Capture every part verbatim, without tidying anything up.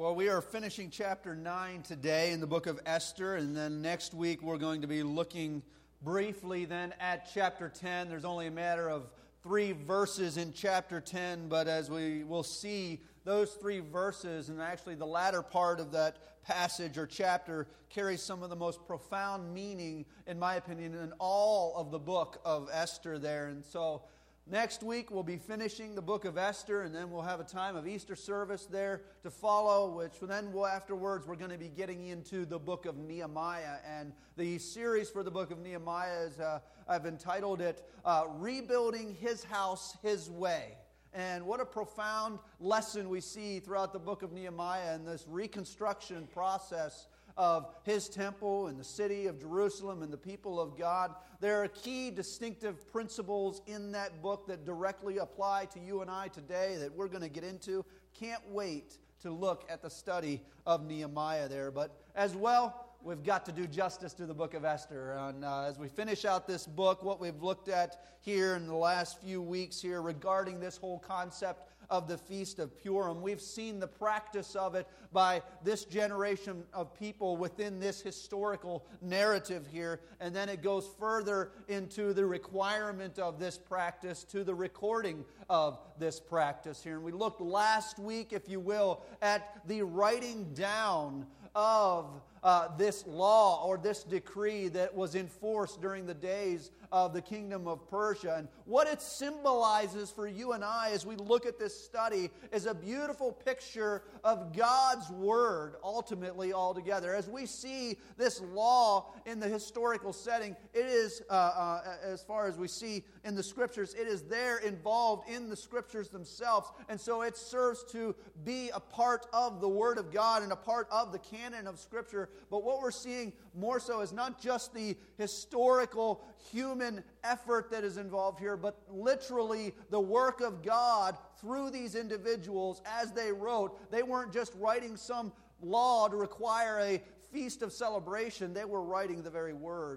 Well, we are finishing chapter nine today in the book of Esther, and then next week we're going to be looking briefly then at chapter ten. There's only a matter of three verses in chapter ten, but as we will see, those three verses, and actually the latter part of that passage or chapter, carries some of the most profound meaning, in my opinion, in all of the book of Esther there. And so next week we'll be finishing the book of Esther, and then we'll have a time of Easter service there to follow, which then we'll, afterwards we're going to be getting into the book of Nehemiah. And the series for the book of Nehemiah is, uh, I've entitled it, uh, Rebuilding His House His Way. And what a profound lesson we see throughout the book of Nehemiah in this reconstruction process of his temple and the city of Jerusalem and the people of God. There are key distinctive principles in that book that directly apply to you and I today that we're going to get into. Can't wait to look at the study of Nehemiah there. But as well, we've got to do justice to the book of Esther. And uh, as we finish out this book, what we've looked at here in the last few weeks here regarding this whole concept of the Feast of Purim, we've seen the practice of it by this generation of people within this historical narrative here. And then it goes further into the requirement of this practice to the recording of this practice here. And we looked last week, if you will, at the writing down of uh, this law or this decree that was enforced during the days of the kingdom of Persia. And what it symbolizes for you and I as we look at this study is a beautiful picture of God's Word ultimately altogether. As we see this law in the historical setting, it is, uh, uh, as far as we see in the Scriptures, it is there involved in the Scriptures themselves. And so it serves to be a part of the Word of God and a part of the canon of Scripture. But what we're seeing more so is not just the historical human effort that is involved here, but literally the work of God through these individuals as they wrote. They weren't just writing some law to require a feast of celebration. They were writing the very word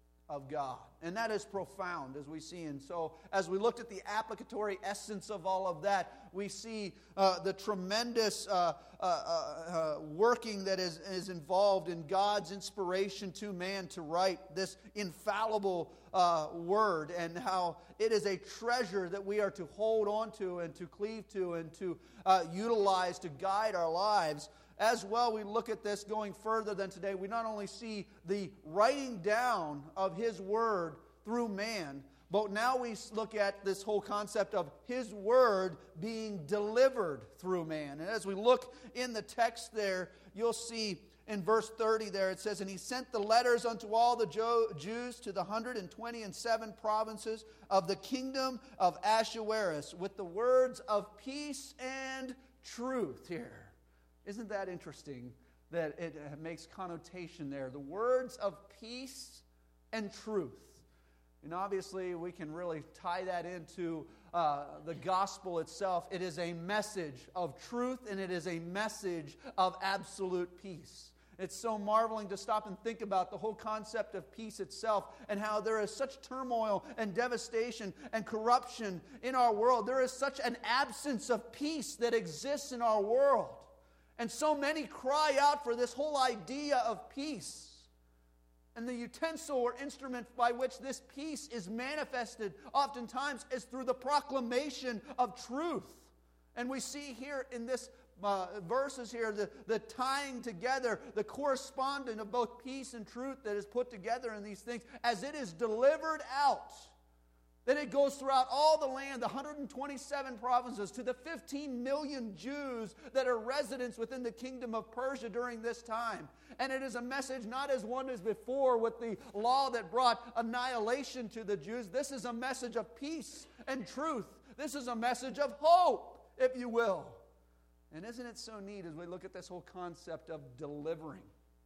of God. And that is profound, as we see. And so, as we looked at the applicatory essence of all of that, we see uh, the tremendous uh, uh, uh, working that is, is involved in God's inspiration to man to write this infallible uh, word, and how it is a treasure that we are to hold on to and to cleave to and to uh, utilize to guide our lives. As well, we look at this going further than today. We not only see the writing down of His Word through man, but now we look at this whole concept of His Word being delivered through man. And as we look in the text there, you'll see in verse thirty there, it says, "And he sent the letters unto all the Jo- Jews to the hundred and twenty and seven provinces of the kingdom of Ahasuerus with the words of peace and truth." Here. Isn't that interesting that it makes connotation there? The words of peace and truth. And obviously we can really tie that into uh, the gospel itself. It is a message of truth, and it is a message of absolute peace. It's so marveling to stop and think about the whole concept of peace itself and how there is such turmoil and devastation and corruption in our world. There is such an absence of peace that exists in our world. And so many cry out for this whole idea of peace. And the utensil or instrument by which this peace is manifested oftentimes is through the proclamation of truth. And we see here in this uh, verses here the, the tying together, the correspondent of both peace and truth that is put together in these things as it is delivered out. That it goes throughout all the land, the one hundred twenty-seven provinces, to the fifteen million Jews that are residents within the kingdom of Persia during this time. And it is a message not as one as before with the law that brought annihilation to the Jews. This is a message of peace and truth. This is a message of hope, if you will. And isn't it so neat as we look at this whole concept of delivering?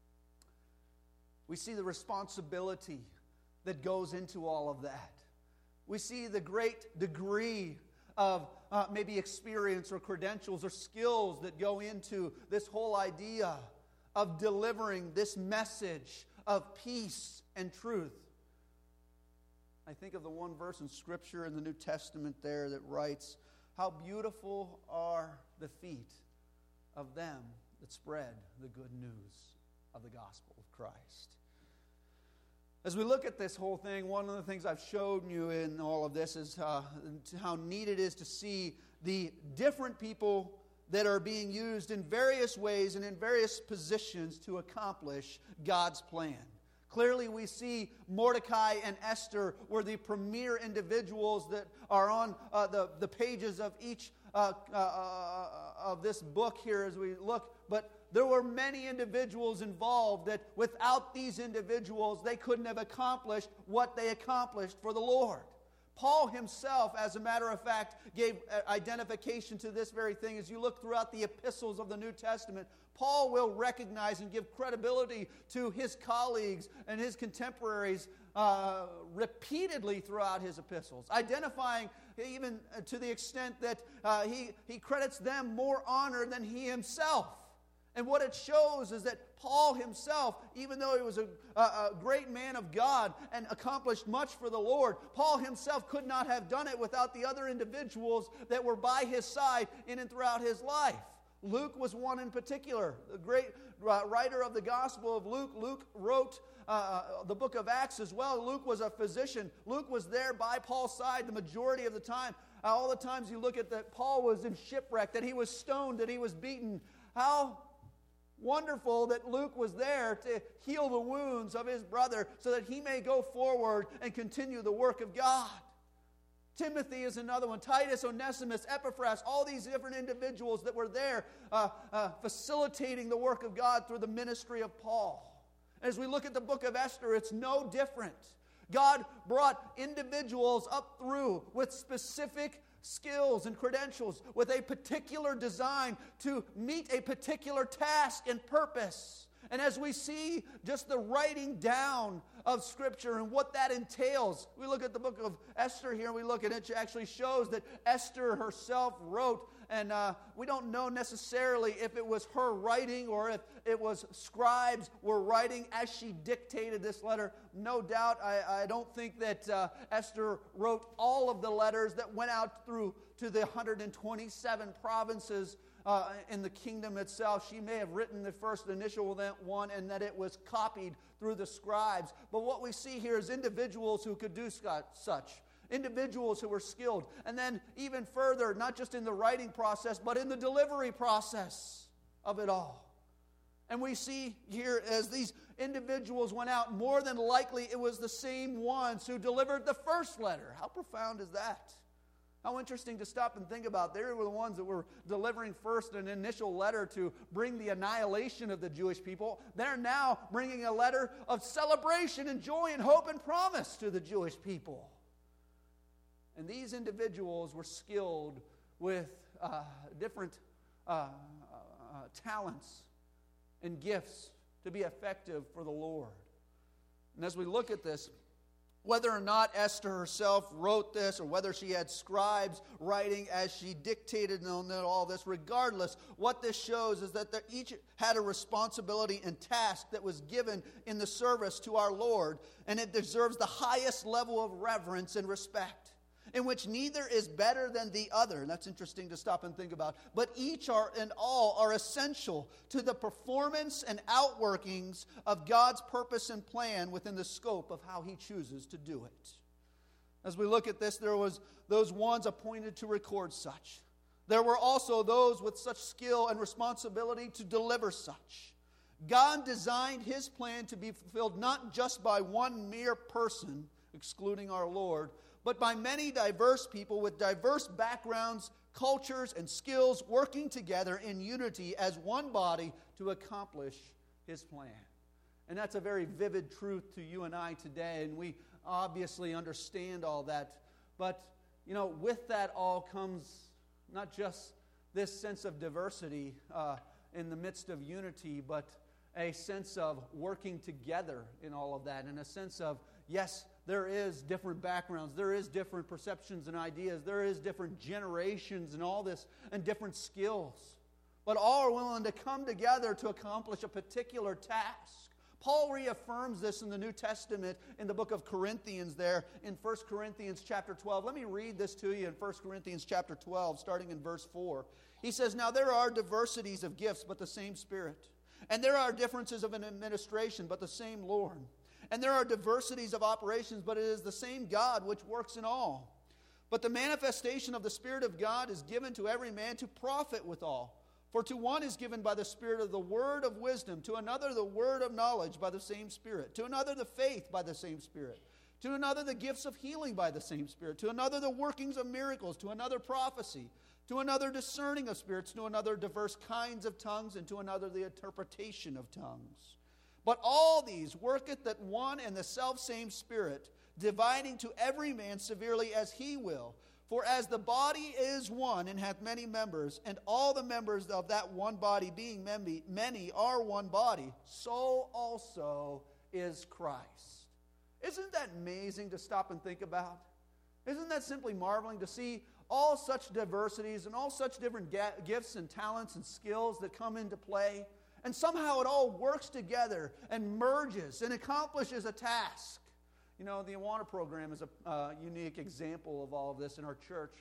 We see the responsibility that goes into all of that. We see the great degree of uh, maybe experience or credentials or skills that go into this whole idea of delivering this message of peace and truth. I think of the one verse in Scripture in the New Testament there that writes, "How beautiful are the feet of them that spread the good news of the gospel of Christ. As we look at this whole thing, one of the things I've shown you in all of this is uh, how neat it is to see the different people that are being used in various ways and in various positions to accomplish God's plan. Clearly we see Mordecai and Esther were the premier individuals that are on uh, the, the pages of each uh, uh, uh, of this book here as we look. But there were many individuals involved that without these individuals they couldn't have accomplished what they accomplished for the Lord. Paul himself, as a matter of fact, gave identification to this very thing. As you look throughout the epistles of the New Testament, Paul will recognize and give credibility to his colleagues and his contemporaries uh, repeatedly throughout his epistles, identifying even to the extent that uh, he, he credits them more honor than he himself. And what it shows is that Paul himself, even though he was a, a, a great man of God and accomplished much for the Lord, Paul himself could not have done it without the other individuals that were by his side in and throughout his life. Luke was one in particular, the great uh, writer of the Gospel of Luke. Luke wrote uh, the book of Acts as well. Luke was a physician. Luke was there by Paul's side the majority of the time. Uh, all the times you look at that, Paul was in shipwreck, that he was stoned, that he was beaten. How wonderful that Luke was there to heal the wounds of his brother so that he may go forward and continue the work of God. Timothy is another one. Titus, Onesimus, Epaphras, all these different individuals that were there uh, uh, facilitating the work of God through the ministry of Paul. As we look at the book of Esther, it's no different. God brought individuals up through with specific skills and credentials, with a particular design to meet a particular task and purpose. And as we see just the writing down of Scripture and what that entails, we look at the book of Esther here, and we look at it, it actually shows that Esther herself wrote, and uh, we don't know necessarily if it was her writing or if it was scribes were writing as she dictated this letter. No doubt, I, I don't think that uh, Esther wrote all of the letters that went out through to the one hundred twenty-seven provinces Uh, in the kingdom itself. She may have written the first initial one and that it was copied through the scribes. But what we see here is individuals who could do such. Individuals who were skilled. And then even further, not just in the writing process, but in the delivery process of it all. And we see here as these individuals went out, more than likely it was the same ones who delivered the first letter. How profound is that? How interesting to stop and think about. They were the ones that were delivering first an initial letter to bring the annihilation of the Jewish people. They're now bringing a letter of celebration and joy and hope and promise to the Jewish people. And these individuals were skilled with uh, different uh, uh, talents and gifts to be effective for the Lord. And as we look at this, whether or not Esther herself wrote this or whether she had scribes writing as she dictated and all this, regardless, what this shows is that each had a responsibility and task that was given in the service to our Lord, and it deserves the highest level of reverence and respect, in which neither is better than the other. And that's interesting to stop and think about. But each are and all are essential to the performance and outworkings of God's purpose and plan within the scope of how He chooses to do it. As we look at this, there was those ones appointed to record such. There were also those with such skill and responsibility to deliver such. God designed His plan to be fulfilled not just by one mere person, excluding our Lord, but by many diverse people with diverse backgrounds, cultures, and skills working together in unity as one body to accomplish His plan. And that's a very vivid truth to you and I today, and we obviously understand all that. But, you know, with that all comes not just this sense of diversity uh, in the midst of unity, but a sense of working together in all of that, and a sense of, yes, there is different backgrounds, there is different perceptions and ideas, there is different generations and all this, and different skills. But all are willing to come together to accomplish a particular task. Paul reaffirms this in the New Testament in the book of Corinthians there in First Corinthians chapter twelve. Let me read this to you in First Corinthians chapter twelve, starting in verse four. He says, "Now there are diversities of gifts, but the same Spirit. And there are differences of an administration, but the same Lord. And there are diversities of operations, but it is the same God which works in all. But the manifestation of the Spirit of God is given to every man to profit withal. For to one is given by the Spirit of the word of wisdom, to another the word of knowledge by the same Spirit, to another the faith by the same Spirit, to another the gifts of healing by the same Spirit, to another the workings of miracles, to another prophecy, to another discerning of spirits, to another diverse kinds of tongues, and to another the interpretation of tongues. But all these worketh that one and the selfsame Spirit, dividing to every man severely as he will. For as the body is one and hath many members, and all the members of that one body being many, many are one body, so also is Christ." Isn't that amazing to stop and think about? Isn't that simply marveling to see all such diversities and all such different ga- gifts and talents and skills that come into play? And somehow it all works together and merges and accomplishes a task. You know, the Awana program is a uh, unique example of all of this in our church.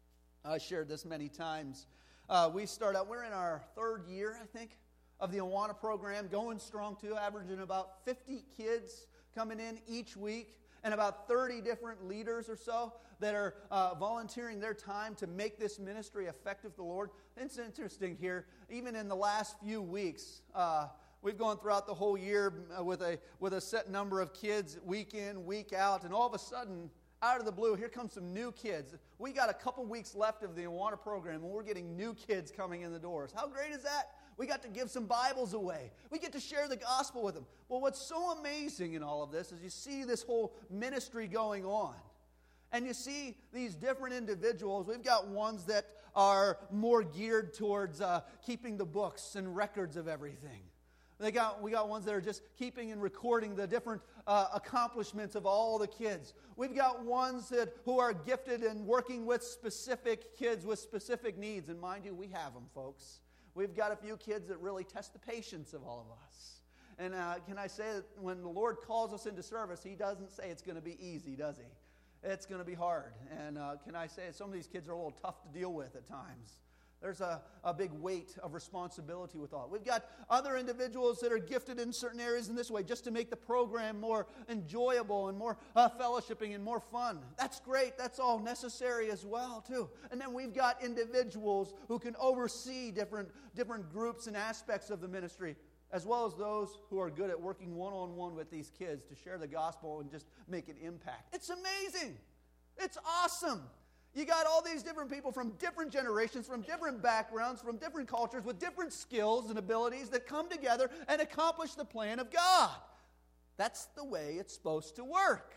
I shared this many times. Uh, we start out, we're in our third year, I think, of the Awana program, going strong too, averaging about fifty kids coming in each week, and about thirty different leaders or so that are uh, volunteering their time to make this ministry effective for the Lord. It's interesting here, even in the last few weeks, uh, we've gone throughout the whole year with a with a set number of kids, week in, week out, and all of a sudden, out of the blue, here comes some new kids. We got a couple weeks left of the Awana program, and we're getting new kids coming in the doors. How great is that? We got to give some Bibles away. We get to share the gospel with them. Well, what's so amazing in all of this is you see this whole ministry going on. And you see these different individuals. We've got ones that are more geared towards uh, keeping the books and records of everything. They got, we got ones that are just keeping and recording the different uh, accomplishments of all the kids. We've got ones that who are gifted in working with specific kids with specific needs. And mind you, we have them, folks. We've got a few kids that really test the patience of all of us. And uh, can I say that when the Lord calls us into service, He doesn't say it's going to be easy, does He? It's going to be hard. And uh, can I say some of these kids are a little tough to deal with at times. There's a, a big weight of responsibility with all. We've got other individuals that are gifted in certain areas in this way just to make the program more enjoyable and more uh, fellowshipping and more fun. That's great. That's all necessary as well, too. And then we've got individuals who can oversee different, different groups and aspects of the ministry, as well as those who are good at working one-on-one with these kids to share the gospel and just make an impact. It's amazing. It's awesome. You got all these different people from different generations, from different backgrounds, from different cultures, with different skills and abilities that come together and accomplish the plan of God. That's the way it's supposed to work.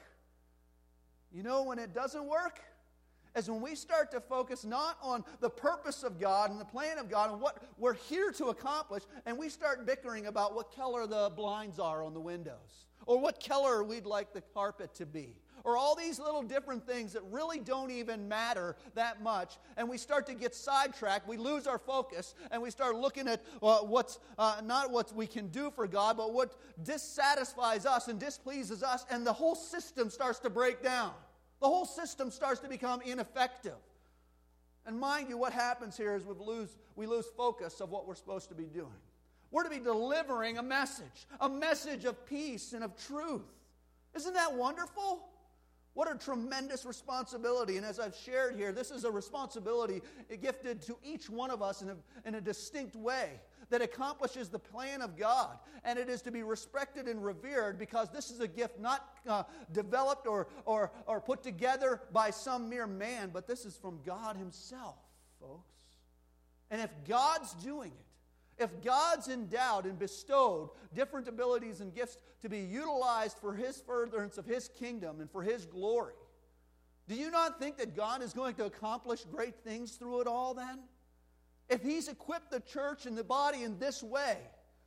You know when it doesn't work? Is when we start to focus not on the purpose of God and the plan of God and what we're here to accomplish, and we start bickering about what color the blinds are on the windows, or what color we'd like the carpet to be, or all these little different things that really don't even matter that much, and we start to get sidetracked, we lose our focus, and we start looking at uh, what's uh, not what we can do for God, but what dissatisfies us and displeases us, and the whole system starts to break down. The whole system starts to become ineffective. And mind you, what happens here is we lose, we lose focus of what we're supposed to be doing. We're to be delivering a message, a message of peace and of truth. Isn't that wonderful? What a tremendous responsibility. And as I've shared here, this is a responsibility gifted to each one of us in a, in a distinct way that accomplishes the plan of God. And it is to be respected and revered because this is a gift not uh, developed or, or, or put together by some mere man, but this is from God Himself, folks. And if God's doing it, if God's endowed and bestowed different abilities and gifts to be utilized for His furtherance of His kingdom and for His glory, do you not think that God is going to accomplish great things through it all then? If He's equipped the church and the body in this way,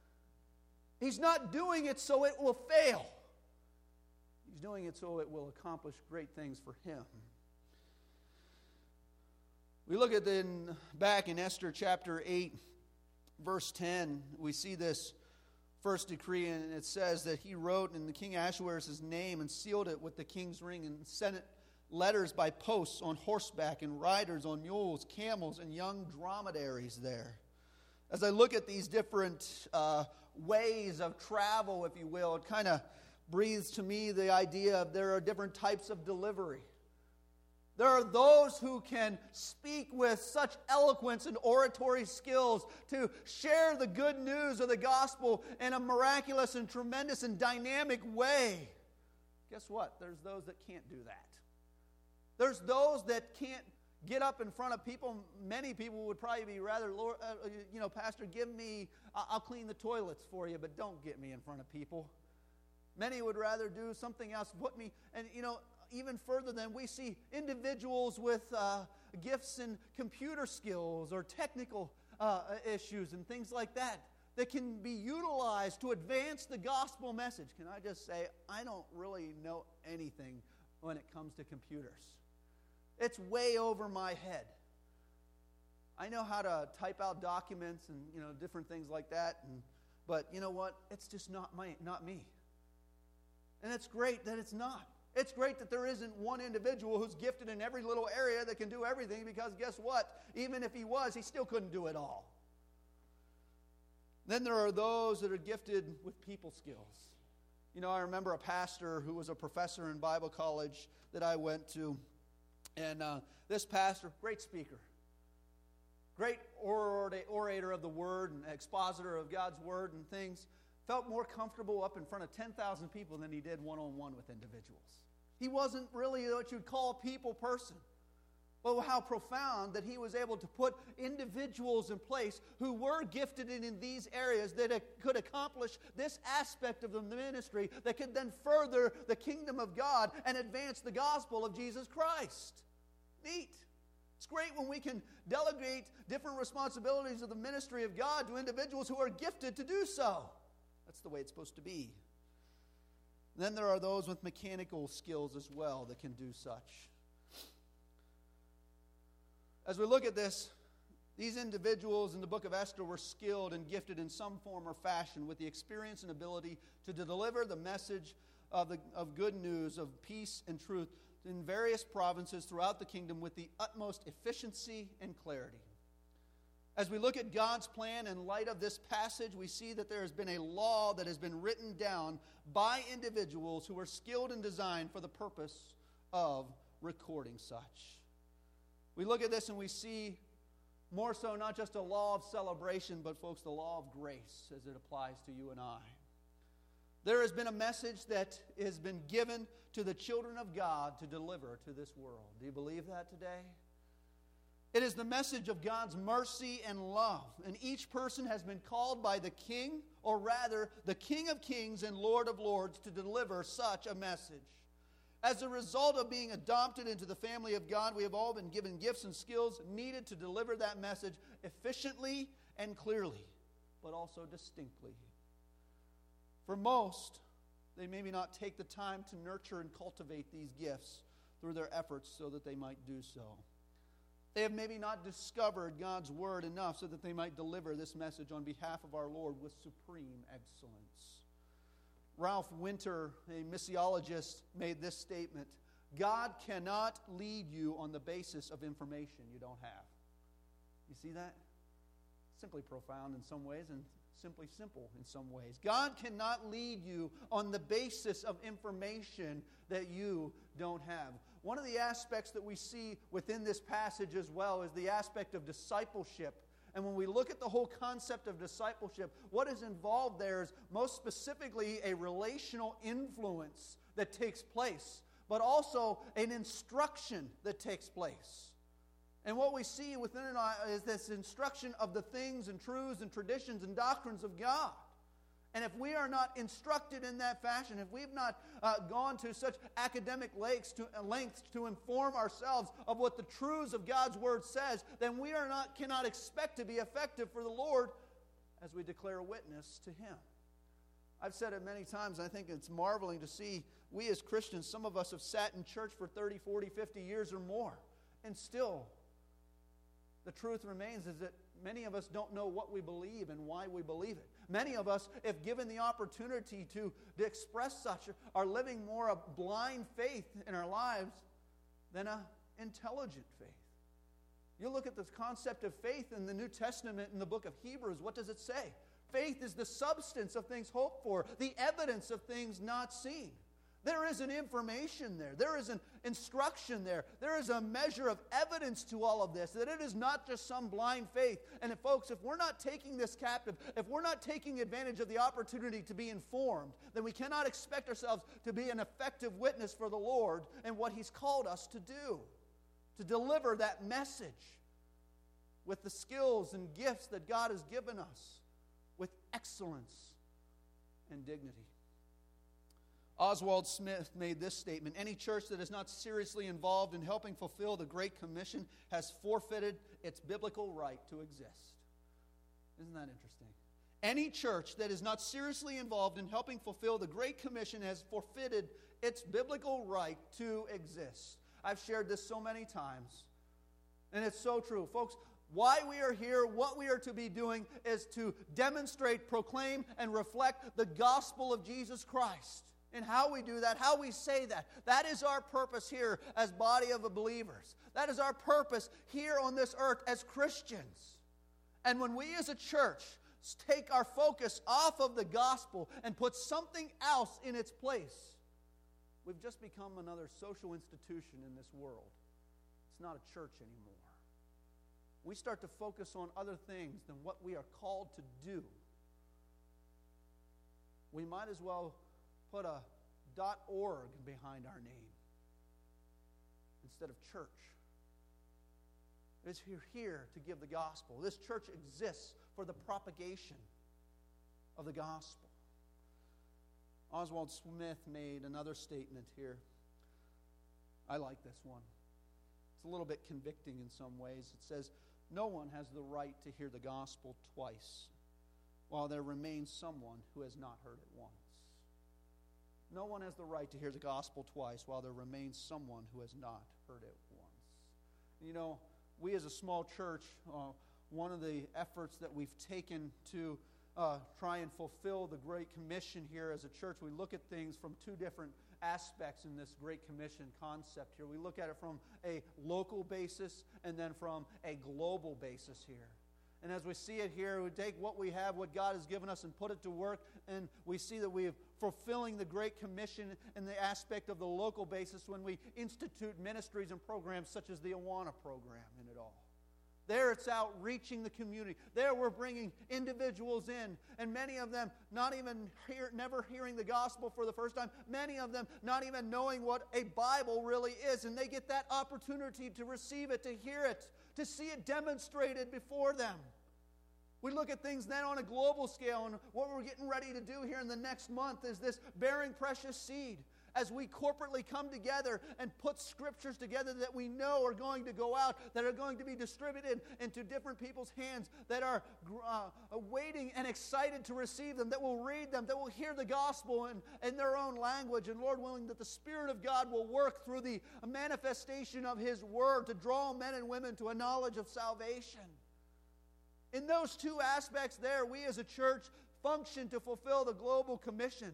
He's not doing it so it will fail. He's doing it so it will accomplish great things for Him. We look at then back in Esther chapter eight, verse ten, we see this first decree, and it says that he wrote in the King Ahasuerus' name and sealed it with the king's ring and sent it letters by posts on horseback and riders on mules, camels, and young dromedaries there. As I look at these different uh, ways of travel, if you will, it kind of breathes to me the idea of there are different types of delivery. There are those who can speak with such eloquence and oratory skills to share the good news of the gospel in a miraculous and tremendous and dynamic way. Guess what? There's those that can't do that. There's those that can't get up in front of people. Many people would probably be rather, Lord, uh, you know, Pastor, give me, I'll clean the toilets for you, but don't get me in front of people. Many would rather do something else, put me, and you know, even further than we see individuals with uh, gifts in computer skills or technical uh, issues and things like that that can be utilized to advance the gospel message. Can I just say, I don't really know anything when it comes to computers. It's way over my head. I know how to type out documents and you know different things like that, and, but you know what? It's just not my, not me. And it's great that it's not. It's great that there isn't one individual who's gifted in every little area that can do everything, because guess what? Even if he was, he still couldn't do it all. Then there are those that are gifted with people skills. You know, I remember a pastor who was a professor in Bible college that I went to, and uh, this pastor, great speaker, great orator of the Word and expositor of God's Word and things, felt more comfortable up in front of ten thousand people than he did one-on-one with individuals. He wasn't really what you'd call a people person. But how profound that he was able to put individuals in place who were gifted in, in these areas that could accomplish this aspect of the ministry that could then further the kingdom of God and advance the gospel of Jesus Christ. Neat. It's great when we can delegate different responsibilities of the ministry of God to individuals who are gifted to do so. That's the way it's supposed to be. And then there are those with mechanical skills as well that can do such. As we look at this, these individuals in the book of Esther were skilled and gifted in some form or fashion with the experience and ability to deliver the message of, the, of good news, of peace and truth in various provinces throughout the kingdom with the utmost efficiency and clarity. As we look at God's plan in light of this passage, we see that there has been a law that has been written down by individuals who are skilled and designed for the purpose of recording such. We look at this and we see more so not just a law of celebration, but folks, the law of grace as it applies to you and I. There has been a message that has been given to the children of God to deliver to this world. Do you believe that today? It is the message of God's mercy and love, and each person has been called by the King, or rather, the King of Kings and Lord of Lords, to deliver such a message. As a result of being adopted into the family of God, we have all been given gifts and skills needed to deliver that message efficiently and clearly, but also distinctly. For most, they maybe not take the time to nurture and cultivate these gifts through their efforts so that they might do so. They have maybe not discovered God's word enough so that they might deliver this message on behalf of our Lord with supreme excellence. Ralph Winter, a missiologist, made this statement: God cannot lead you on the basis of information you don't have. You see that? Simply profound in some ways and simply simple in some ways. God cannot lead you on the basis of information that you don't have. One of the aspects that we see within this passage as well is the aspect of discipleship. And when we look at the whole concept of discipleship, what is involved there is most specifically a relational influence that takes place, but also an instruction that takes place. And what we see within it is this instruction of the things and truths and traditions and doctrines of God. And if we are not instructed in that fashion, if we've not uh, gone to such academic lengths to, uh, lengths to inform ourselves of what the truths of God's Word says, then we are not cannot expect to be effective for the Lord as we declare witness to Him. I've said it many times, and I think it's marveling to see we as Christians, some of us have sat in church for thirty, forty, fifty years or more, and still the truth remains is that many of us don't know what we believe and why we believe it. Many of us, if given the opportunity to, to express such, are living more a blind faith in our lives than an intelligent faith. You look at this concept of faith in the New Testament in the book of Hebrews, what does it say? Faith is the substance of things hoped for, the evidence of things not seen. There is an information there. There is an instruction there. There is a measure of evidence to all of this, that it is not just some blind faith. And if, folks, if we're not taking this captive, if we're not taking advantage of the opportunity to be informed, then we cannot expect ourselves to be an effective witness for the Lord and what He's called us to do, to deliver that message with the skills and gifts that God has given us with excellence and dignity. Oswald Smith made this statement: any church that is not seriously involved in helping fulfill the Great Commission has forfeited its biblical right to exist. Isn't that interesting? Any church that is not seriously involved in helping fulfill the Great Commission has forfeited its biblical right to exist. I've shared this so many times, and it's so true. Folks, why we are here, what we are to be doing, is to demonstrate, proclaim, and reflect the gospel of Jesus Christ. And how we do that, how we say that, that is our purpose here as body of believers. That is our purpose here on this earth as Christians. And when we as a church take our focus off of the gospel and put something else in its place, we've just become another social institution in this world. It's not a church anymore. We start to focus on other things than what we are called to do. We might as well put a .org behind our name instead of church. It's here, here to give the gospel. This church exists for the propagation of the gospel. Oswald Smith made another statement here. I like this one. It's a little bit convicting in some ways. It says, no one has the right to hear the gospel twice, while there remains someone who has not heard it once. No one has the right to hear the gospel twice, while there remains someone who has not heard it once. You know, we as a small church, uh, one of the efforts that we've taken to uh, try and fulfill the Great Commission here as a church, we look at things from two different aspects in this Great Commission concept here. We look at it from a local basis and then from a global basis here. And as we see it here, we take what we have, what God has given us, and put it to work, and we see that we are fulfilling the Great Commission in the aspect of the local basis when we institute ministries and programs such as the Awana program in it all. There it's out reaching the community. There we're bringing individuals in, and many of them not even hear, never hearing the gospel for the first time. Many of them not even knowing what a Bible really is, and they get that opportunity to receive it, to hear it, to see it demonstrated before them. We look at things then on a global scale, and what we're getting ready to do here in the next month is this bearing precious seed. As we corporately come together and put scriptures together that we know are going to go out, that are going to be distributed into different people's hands, that are uh, waiting and excited to receive them, that will read them, that will hear the gospel in, in their own language, and Lord willing that the Spirit of God will work through the manifestation of His Word to draw men and women to a knowledge of salvation. In those two aspects there, we as a church function to fulfill the global commission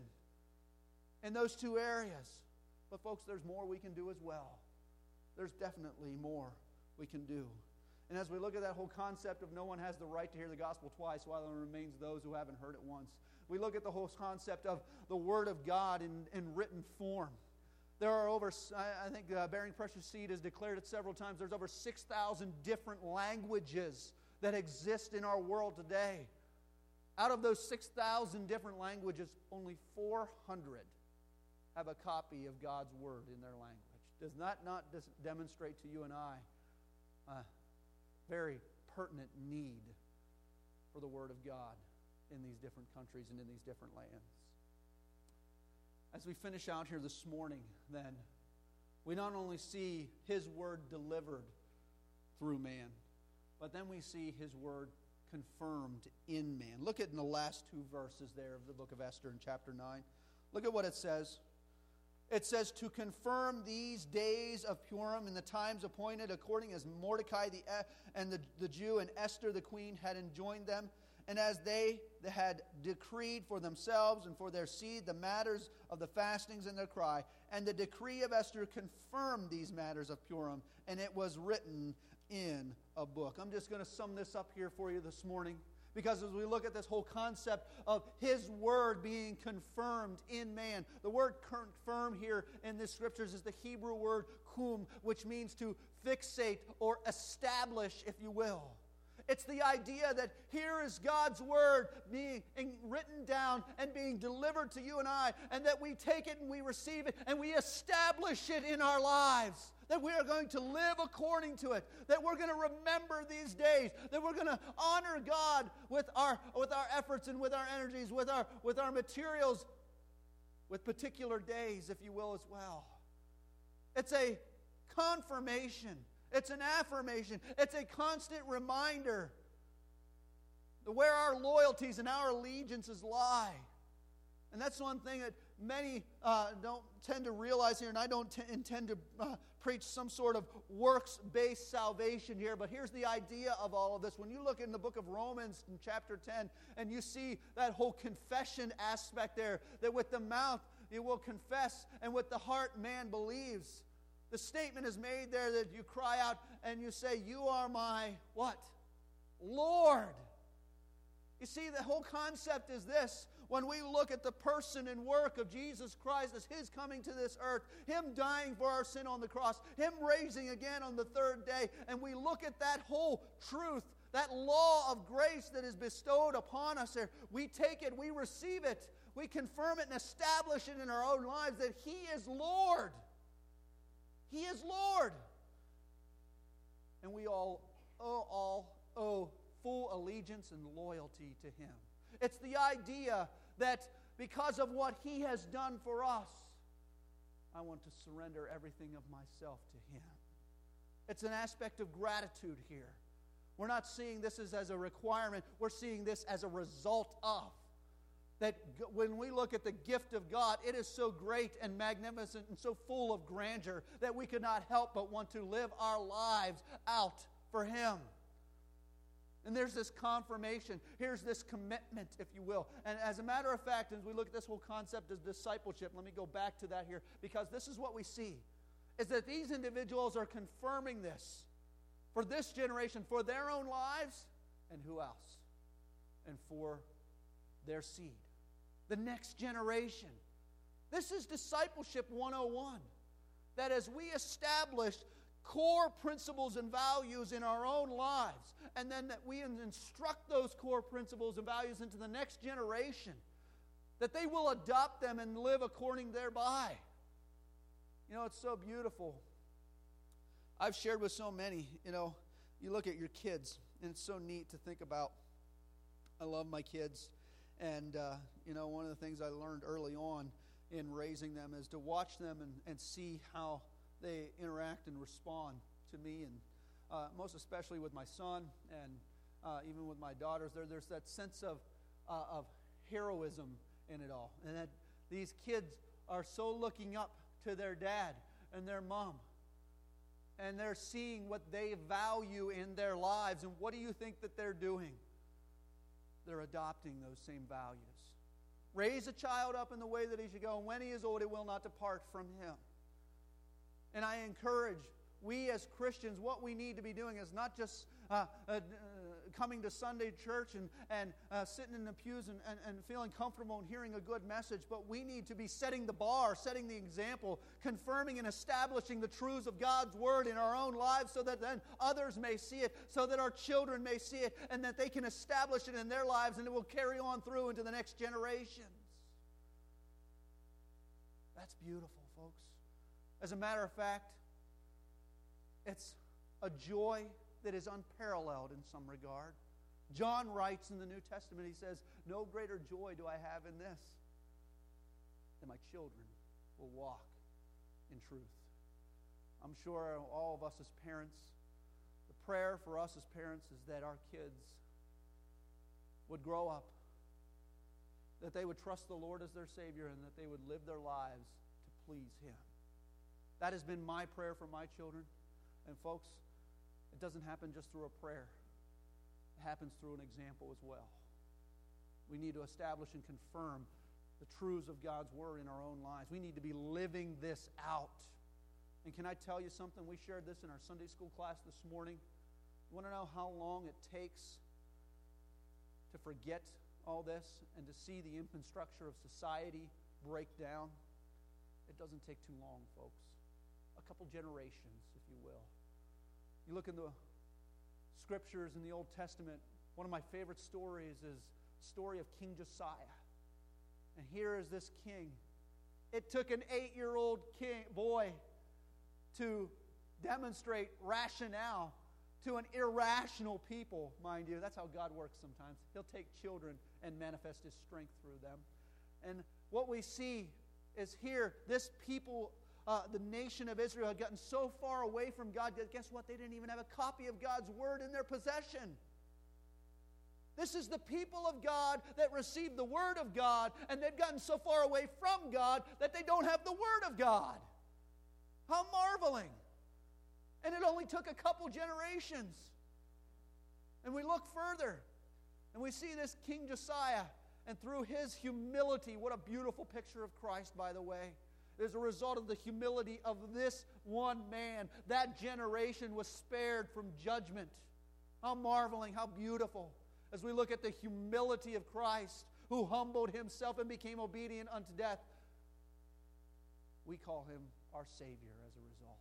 in those two areas. But folks, there's more we can do as well. There's definitely more we can do. And as we look at that whole concept of no one has the right to hear the gospel twice, while there remains those who haven't heard it once, we look at the whole concept of the Word of God in, in written form. There are over, I think uh, Bearing Precious Seed has declared it several times, there's over six thousand different languages that exist in our world today. Out of those six thousand different languages, only four hundred have a copy of God's Word in their language. Does that not dis- demonstrate to you and I a very pertinent need for the Word of God in these different countries and in these different lands? As we finish out here this morning, then, we not only see His Word delivered through man, but then we see His Word confirmed in man. Look at in the last two verses there of the book of Esther in chapter nine. Look at what it says. It says to confirm these days of Purim in the times appointed according as Mordecai the, and the, the Jew and Esther the queen had enjoined them, and as they had decreed for themselves and for their seed the matters of the fastings and their cry. And the decree of Esther confirmed these matters of Purim, and it was written in a book. I'm just going to sum this up here for you this morning, because as we look at this whole concept of His Word being confirmed in man, the word confirm here in the Scriptures is the Hebrew word kum, which means to fixate or establish, if you will. It's the idea that here is God's Word being written down and being delivered to you and I, and that we take it and we receive it and we establish it in our lives. That we are going to live according to it. That we're going to remember these days. That we're going to honor God with our, with our efforts and with our energies, with our, with our materials, with particular days, if you will, as well. It's a confirmation. It's an affirmation. It's a constant reminder where our loyalties and our allegiances lie. And that's one thing that many uh, don't tend to realize here, and I don't t- intend to uh, preach some sort of works-based salvation here, but here's the idea of all of this. When you look in the book of Romans in chapter ten, and you see that whole confession aspect there, that with the mouth you will confess, and with the heart man believes. The statement is made there that you cry out and you say, "You are my," what? Lord. You see, the whole concept is this. When we look at the person and work of Jesus Christ as His coming to this earth, Him dying for our sin on the cross, Him raising again on the third day, and we look at that whole truth, that law of grace that is bestowed upon us there, we take it, we receive it, we confirm it and establish it in our own lives that He is Lord. He is Lord. And we all owe, all owe full allegiance and loyalty to Him. It's the idea that because of what He has done for us, I want to surrender everything of myself to Him. It's an aspect of gratitude here. We're not seeing this as, as a requirement. We're seeing this as a result of. That when we look at the gift of God, it is so great and magnificent and so full of grandeur that we could not help but want to live our lives out for Him. And there's this confirmation. Here's this commitment, if you will. And as a matter of fact, as we look at this whole concept of discipleship, let me go back to that here, because this is what we see, is that these individuals are confirming this for this generation, for their own lives, and who else? And for their seed, the next generation. This is discipleship one oh one. That as we establish core principles and values in our own lives, and then that we instruct those core principles and values into the next generation, that they will adopt them and live according thereby. You know, it's so beautiful. I've shared with so many, you know, you look at your kids, and it's so neat to think about. I love my kids. And, uh, you know, one of the things I learned early on in raising them is to watch them and, and see how they interact and respond to me, and uh, most especially with my son and uh, even with my daughters. There, there's that sense of, uh, of heroism in it all. And that these kids are so looking up to their dad and their mom. And they're seeing what they value in their lives. And what do you think that they're doing? They're adopting those same values. Raise a child up in the way that he should go, and when he is old, it will not depart from him. And I encourage, we as Christians, what we need to be doing is not just uh, uh, coming to Sunday church and, and uh, sitting in the pews and, and, and feeling comfortable and hearing a good message, but we need to be setting the bar, setting the example, confirming and establishing the truths of God's Word in our own lives so that then others may see it, so that our children may see it, and that they can establish it in their lives, and it will carry on through into the next generations. That's beautiful, folks. As a matter of fact, it's a joy that is unparalleled in some regard. John writes in the New Testament, he says, "No greater joy do I have in this, that my children will walk in truth." I'm sure all of us as parents, the prayer for us as parents is that our kids would grow up, that they would trust the Lord as their Savior, and that they would live their lives to please Him. That has been my prayer for my children. And folks, it doesn't happen just through a prayer. It happens through an example as well. We need to establish and confirm the truths of God's Word in our own lives. We need to be living this out. And can I tell you something? We shared this in our Sunday school class this morning. You want to know how long it takes to forget all this and to see the infrastructure of society break down? It doesn't take too long, folks. A couple generations, if you will. You look in the scriptures in the Old Testament, one of my favorite stories is the story of King Josiah. And here is this king. It took an eight-year-old king, boy to demonstrate rationale to an irrational people, mind you. That's how God works sometimes. He'll take children and manifest His strength through them. And what we see is here, this people, uh, the nation of Israel, had gotten so far away from God that guess what? They didn't even have a copy of God's Word in their possession. This is the people of God that received the Word of God, and they've gotten so far away from God that they don't have the Word of God. How marveling! And it only took a couple generations. And we look further, and we see this King Josiah, and through his humility, what a beautiful picture of Christ, by the way. As a result of the humility of this one man, that generation was spared from judgment. How marveling, how beautiful. As we look at the humility of Christ, who humbled Himself and became obedient unto death, we call Him our Savior as a result.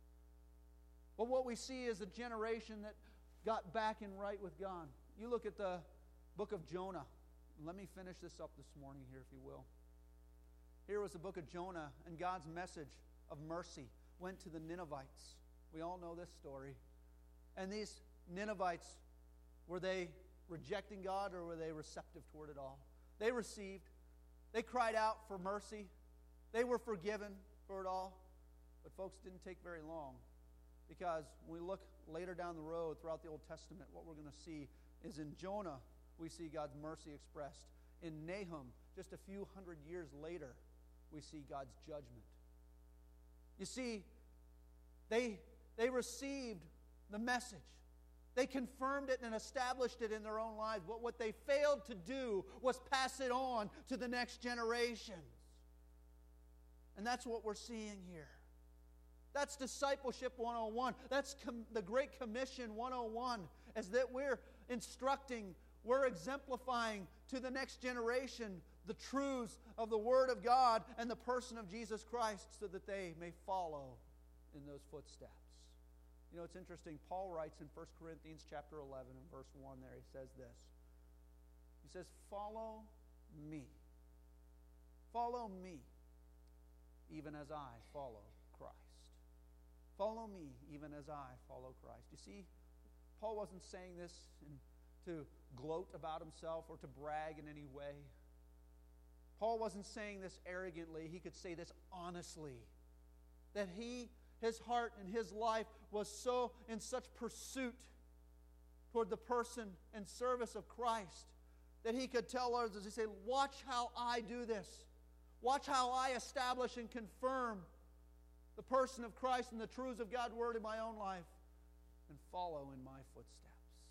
But what we see is a generation that got back in right with God. You look at the book of Jonah. Let me finish this up this morning here, if you will. Here was the book of Jonah, and God's message of mercy went to the Ninevites. We all know this story. And these Ninevites, were they rejecting God, or were they receptive toward it all? They received. They cried out for mercy. They were forgiven for it all. But folks, it didn't take very long, because when we look later down the road throughout the Old Testament, what we're going to see is in Jonah, we see God's mercy expressed. In Nahum, just a few hundred years later, we see God's judgment. You see, they, they received the message. They confirmed it and established it in their own lives. But what they failed to do was pass it on to the next generations. And that's what we're seeing here. That's discipleship one oh one. That's com- the Great Commission one oh one, is that we're instructing, we're exemplifying to the next generation the truths of the Word of God and the person of Jesus Christ, so that they may follow in those footsteps. You know, it's interesting. Paul writes in First Corinthians chapter eleven and verse one there, he says this. He says, follow me. Follow me, even as I follow Christ. Follow me, even as I follow Christ. You see, Paul wasn't saying this in, to gloat about himself or to brag in any way. Paul wasn't saying this arrogantly. He could say this honestly. That he, his heart and his life was so in such pursuit toward the person and service of Christ that he could tell others, as he said, watch how I do this. Watch how I establish and confirm the person of Christ and the truths of God's Word in my own life, and follow in my footsteps.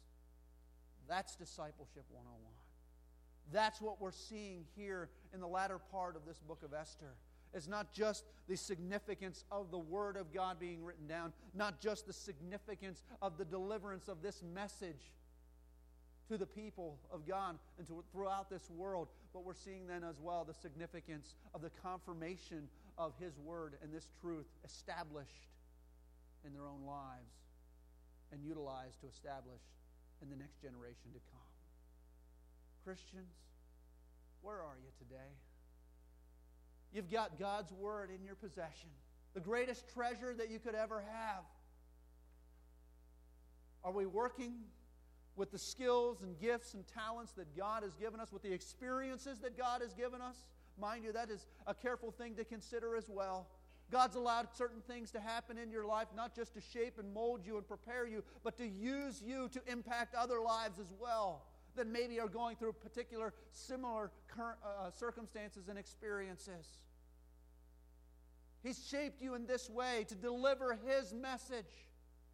That's discipleship one oh one. That's what we're seeing here in the latter part of this book of Esther. It's not just the significance of the Word of God being written down, not just the significance of the deliverance of this message to the people of God and to, throughout this world, but we're seeing then as well the significance of the confirmation of His Word and this truth established in their own lives and utilized to establish in the next generation to come. Christians, where are you today? You've got God's Word in your possession, the greatest treasure that you could ever have. Are we working with the skills and gifts and talents that God has given us, with the experiences that God has given us? Mind you, that is a careful thing to consider as well. God's allowed certain things to happen in your life, not just to shape and mold you and prepare you, but to use you to impact other lives as well, that maybe are going through particular similar current, uh, circumstances and experiences. He's shaped you in this way to deliver His message.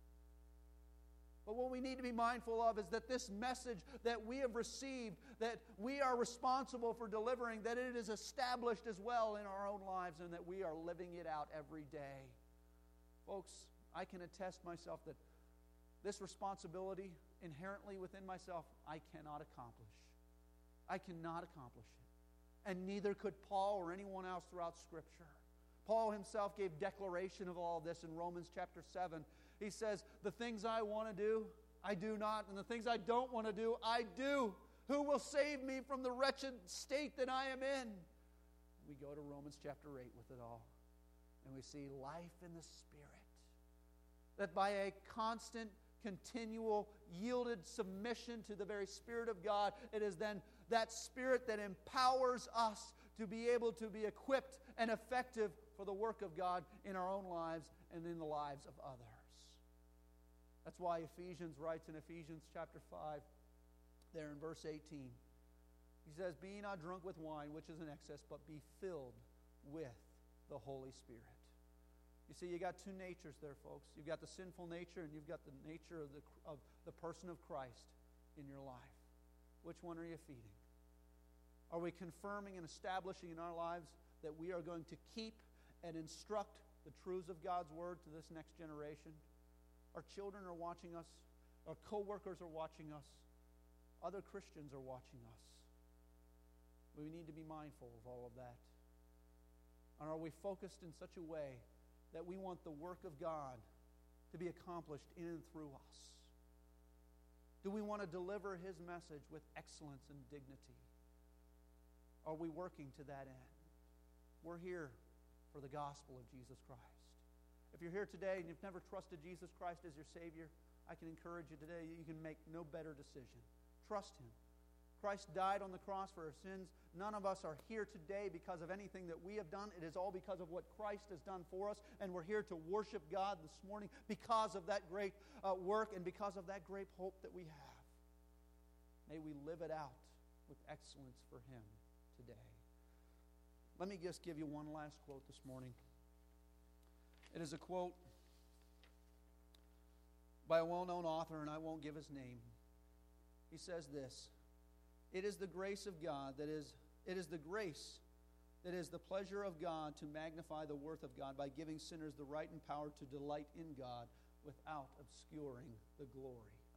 But what we need to be mindful of is that this message that we have received, that we are responsible for delivering, that it is established as well in our own lives and that we are living it out every day. Folks, I can attest myself that this responsibility inherently within myself, I cannot accomplish. I cannot accomplish it. And neither could Paul or anyone else throughout Scripture. Paul himself gave declaration of all this in Romans chapter seven. He says, the things I want to do, I do not, and the things I don't want to do, I do. Who will save me from the wretched state that I am in? We go to Romans chapter eight with it all, and we see life in the Spirit. That by a constant, continual, yielded submission to the very Spirit of God, it is then that Spirit that empowers us to be able to be equipped and effective for the work of God in our own lives and in the lives of others. That's why Ephesians writes in Ephesians chapter five, there in verse eighteen, he says, "Be ye not drunk with wine, which is in excess, but be filled with the Holy Spirit." You see, you got two natures there, folks. You've got the sinful nature and you've got the nature of the, of the person of Christ in your life. Which one are you feeding? Are we confirming and establishing in our lives that we are going to keep and instruct the truths of God's Word to this next generation? Our children are watching us. Our co-workers are watching us. Other Christians are watching us. We need to be mindful of all of that. And are we focused in such a way that we want the work of God to be accomplished in and through us? Do we want to deliver His message with excellence and dignity? Are we working to that end? We're here for the gospel of Jesus Christ. If you're here today and you've never trusted Jesus Christ as your Savior, I can encourage you today, you can make no better decision. Trust Him. Christ died on the cross for our sins. None of us are here today because of anything that we have done. It is all because of what Christ has done for us. And we're here to worship God this morning because of that great uh, work and because of that great hope that we have. May we live it out with excellence for Him today. Let me just give you one last quote this morning. It is a quote by a well-known author, and I won't give his name. He says this: "It is the grace of God that is, it is the grace that is the pleasure of God to magnify the worth of God by giving sinners the right and power to delight in God without obscuring the glory